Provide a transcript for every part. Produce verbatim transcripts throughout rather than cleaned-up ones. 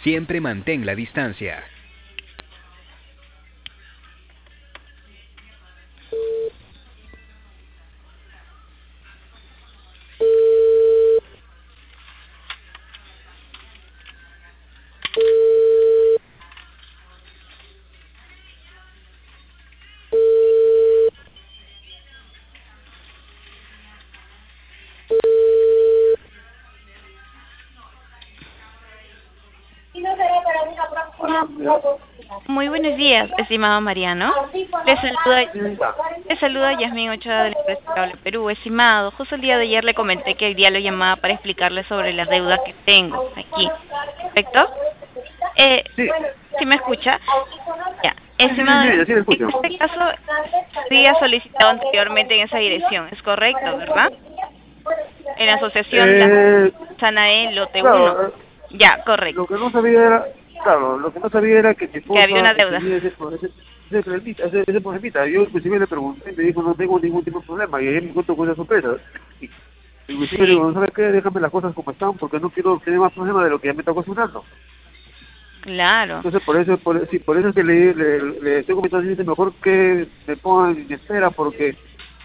Siempre mantén la distancia. Muy buenos días, estimado Mariano. Le saluda, le saluda Yasmín Ochoa del Empresa Cable Perú. Estimado, justo el día de ayer le comenté que el día lo llamaba para explicarle sobre la deuda que tengo aquí. ¿Correcto? Eh, Sí, ¿Sí me escucha? Ya. sí, sí, sí, Estimado, sí, sí, le en escucho. este caso, había solicitado anteriormente en esa dirección. ¿Es correcto, verdad? En la asociación La Eh, Sanae Lote uno. claro, eh, Ya, lo correcto. que no sabía era, claro, lo que no sabía era que mi Que había esposa una deuda. tenía ese, ese, ese, problemita, ese, ese problemita. Yo inclusive le pregunté y me dijo no tengo ningún tipo de problema y ahí me encuentro con esa sorpresa. Y, inclusive le Sí, digo, ¿no sabes qué? Déjame las cosas como están porque no quiero tener más problemas de lo que ya me está ocasionando. claro. Entonces por eso, por, sí, por eso es que le, le, le estoy comentando, dice mejor que me pongan en espera porque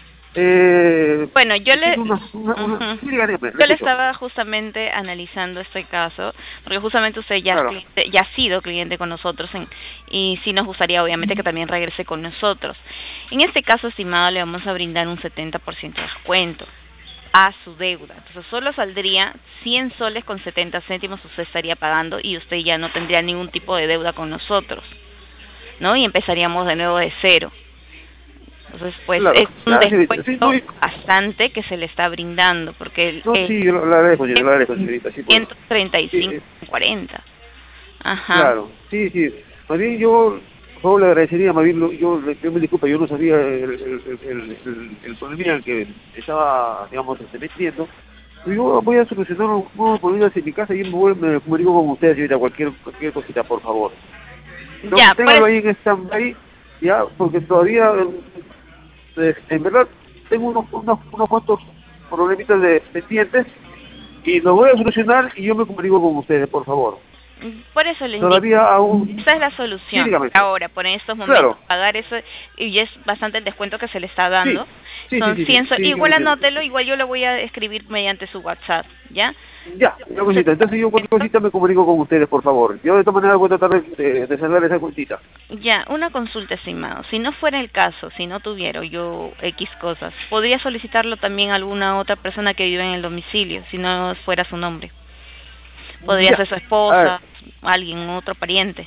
eh, Bueno, yo le, tiene una, una, una, ujú, sí, dígame, le yo le escucho. estaba justamente analizando este caso, porque justamente usted ya, es Claro. cliente- ya ha sido cliente con nosotros en- y sí nos gustaría obviamente que también regrese con nosotros. En este caso, estimado, le vamos a brindar un setenta por ciento de descuento a su deuda. Entonces solo saldría cien soles con setenta céntimos usted estaría pagando y usted ya no tendría ningún tipo de deuda con nosotros, ¿no? Y empezaríamos de nuevo de cero. Entonces, pues Claro, es un ya, señorita, sí, no, descuento y- bastante que se le está brindando, porque el, no, el sí, yo lo, lo agradezco, yo lo agradezco, señorita, sí, pues, ciento treinta y sí, cinco eh, con cuarenta. Ajá. claro, sí, sí, más bien yo, por favor, le agradecería, más bien, lo- yo, le- yo me disculpa, yo no sabía el, el, el, el, el, el problema en que estaba, digamos, este, metiendo, pero yo voy a solucionar un poco por en mi casa y me, voy, me comunico con ustedes, señorita, cualquier, cualquier cosita, por favor. No, Ya, téngalo pues, ahí en stand-by, ya, porque todavía, eh, en verdad, tengo unos, unos, unos cuantos problemitas de pendientes y los voy a solucionar y yo me comunico con ustedes, por favor. por eso le indico. Todavía aún... Esa es la Sí, solución. dígame. Ahora, por estos momentos, Claro, pagar eso, y es bastante el descuento que se le está sí, dando. sí, sí, Son sí, sí, cien so- sí, yo lo igual entiendo. anótelo, igual yo lo voy a escribir mediante su WhatsApp, ¿ya? Ya, una cosita. Entonces yo cualquier cosita me comunico con ustedes, por favor. Yo de todas maneras voy a tratar de, de, de cerrar esa cuentita. Ya, una consulta, estimado. Si no fuera el caso, si no tuviera yo X cosas, ¿podría solicitarlo también a alguna otra persona que vive en el domicilio, si no fuera su nombre? Podría Ya, ser su a ver, esposa, alguien, otro pariente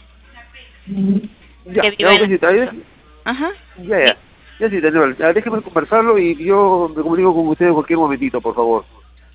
que ya, ya, vive una en la cosita. casa. Ahí- Ajá. Ya, Di- ya. Ya sí, Daniel, ya, déjeme conversarlo y yo me comunico con ustedes en cualquier momentito, por favor.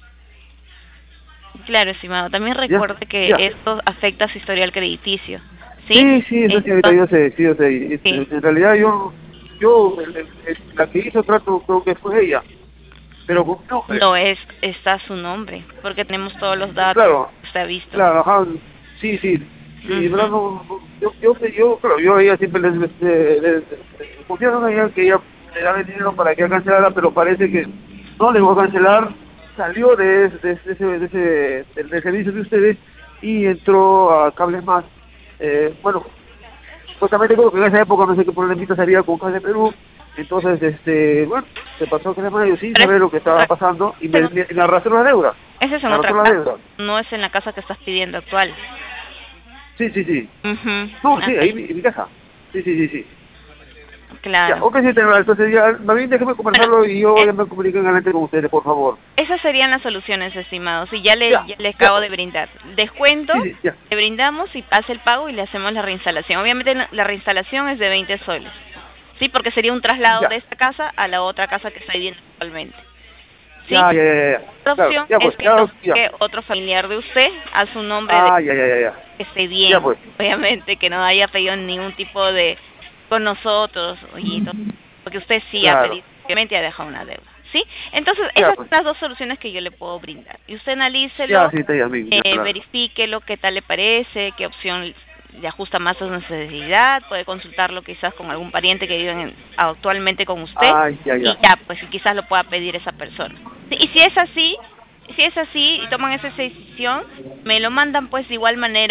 Claro, estimado. También ¿Ya? recuerde que Ya. esto afecta a su historial crediticio, ¿sí? Sí, sí, eso señorita, Entonces, yo sé, sí, yo sé. Y, sí. este, en realidad yo, yo, el- el- el- la que hizo trato creo que fue ella, pero con mi nombre. No es, está su nombre, porque tenemos todos los datos, Claro, usted ha visto. claro, ajá, sí, sí, sí, de verdad, Ujú. no, no, yo, yo, yo, claro, yo a ella siempre les, les, les, les- les- confiaba en ella que ella le daba el dinero para que ella cancelara, pero parece que no le voy a cancelar, salió de, de, de ese, de ese, del, del servicio de ustedes y entró a Cables Más. Eh, bueno, supuestamente creo que en esa época no sé qué problemitas había con Cable Perú, entonces, este, bueno, se pasó que yo sin Pero es saber lo que estaba otra, pasando y esa me, es me, me arrastró la deuda, esa es en me otra arrastró la casa, deuda. no es en la casa que estás pidiendo actual. Sí, sí, sí. Mhm. No, sí, ahí en mi casa. Sí, sí, sí, sí. Ya, Claro. ok, sí, tengo- entonces ya, más bien déjeme Bueno, conversarlo y yo es- ya me comunico en adelante con ustedes, por favor. esas serían las soluciones, estimados. Y ya le, Ya, ya le ya acabo pues. de brindar. Descuento, Sí, sí, ya. le brindamos y hace el pago y le hacemos la reinstalación. Obviamente la la reinstalación es de veinte soles. Sí, porque sería un traslado Ya, de esta casa a la otra casa que está viviendo actualmente. ¿Sí? ya, ya, ya, ya. Ya. La Claro, opción ya es pues, que lo ya, ya. pague otro familiar de usted a su nombre de Ah, ya, ya, ya, ya. que esté Ya bien. pues. Obviamente que no haya pedido ningún tipo de con nosotros, oye, porque usted sí ha Claro. pedido, obviamente ha dejado una deuda. ¿Sí? Entonces, Ya esas son pues. las dos soluciones que yo le puedo brindar. Y usted Ya, analícelo, sí, está ya, amigo. Ya, eh, claro. verifíquelo, qué tal le parece, qué opción le ajusta más a su necesidad, puede consultarlo quizás con algún pariente que vive en- actualmente con usted Ay, ya, y ya. ya, pues quizás lo pueda pedir esa persona. Sí, y si es así, si es así y toman esa decisión, me lo mandan pues de igual manera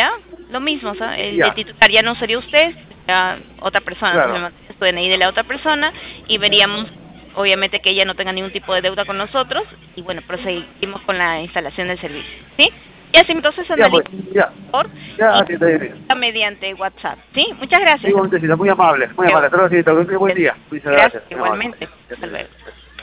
lo mismo, o sea, el Ya. de titular ya no sería usted, sería otra persona, Claro. entonces el D N I de la otra persona y veríamos, obviamente, que ella no tenga ningún tipo de deuda con nosotros y bueno, proseguimos con la instalación del servicio, ¿sí? Y así entonces Ya, pues, analiza ya. por Ya, y así está bien. mediante WhatsApp, ¿sí? Muchas gracias. Igualmente, señorita, muy amable, muy amable. Hasta luego, señorita. Buen día. Muchas Gracias, gracias. muy amable. igualmente. Hasta luego.